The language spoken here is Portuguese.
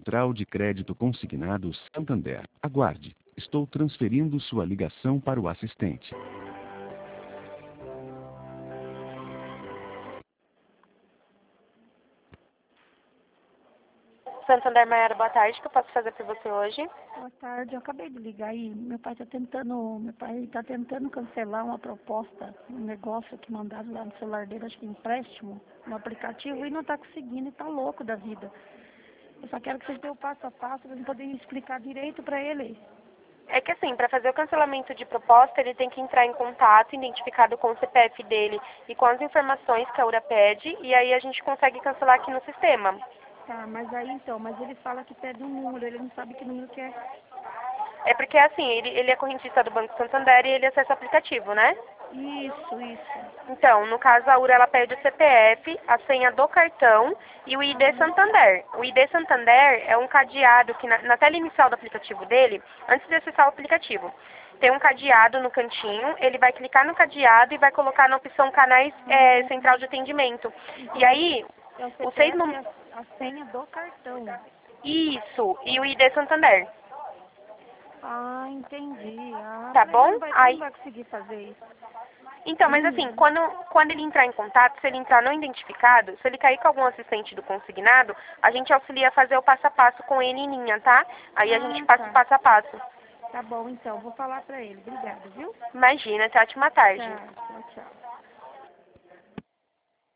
Central de Crédito Consignado Santander. Aguarde. Estou transferindo sua ligação para o assistente. Santander Maiara, boa tarde. O que eu posso fazer por você hoje? Boa tarde, eu acabei de ligar aí. Meu pai tá tentando cancelar uma proposta, um negócio que mandaram lá no celular dele, acho que empréstimo, no aplicativo, e não tá conseguindo, e tá louco da vida. Eu só quero que vocês dêem o passo a passo para eu poder explicar direito para ele. É que assim, para fazer o cancelamento de proposta, ele tem que entrar em contato, identificado com o CPF dele e com as informações que a URA pede, e aí a gente consegue cancelar aqui no sistema. Tá, mas aí então, mas ele fala que pede um número, ele não sabe que número que é. É porque assim, ele é correntista do Banco Santander e ele acessa o aplicativo, né? Isso. Então, no caso, a URA ela pede o CPF, a senha do cartão e o ID Santander. O ID Santander é um cadeado que na tela inicial do aplicativo dele, antes de acessar o aplicativo, tem um cadeado no cantinho, ele vai clicar no cadeado e vai colocar na opção canais central de atendimento. E aí, É o os 6 CPF números... e a senha do cartão. Isso, e o ID Santander. Ah, entendi. Ah, Tá mas bom? ele Aí... não vai conseguir fazer isso. Então, mas assim, quando ele entrar em contato, se ele entrar não identificado, se ele cair com algum assistente do consignado, a gente auxilia a fazer o passo a passo com ele em linha, tá? Aí a gente passa o passo a passo. Tá bom, então, vou falar pra ele. Obrigada, viu? Imagina, até ótima tarde. Tchau.